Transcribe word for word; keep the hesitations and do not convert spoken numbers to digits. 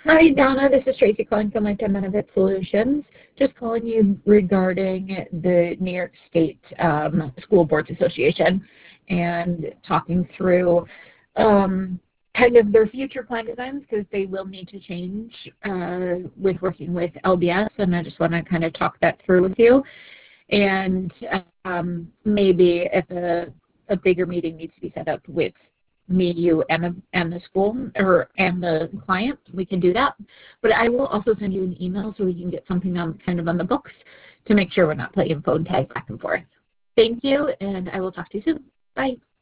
Hi, Donna. This is Tracy calling from Lifetime Benefit Solutions. Just calling you regarding the New York State um, School Boards Association and talking through um, kind of their future plan designs because they will need to change uh, with working with L B S. And I just want to kind of talk that through with you. And um, maybe if a, a bigger meeting needs to be set up with me, you, and the, and the school or and the client, we can do that. But I will also send you an email so we can get something on kind of on the books to make sure we're not playing phone tag back and forth. Thank you, and I will talk to you soon. Bye.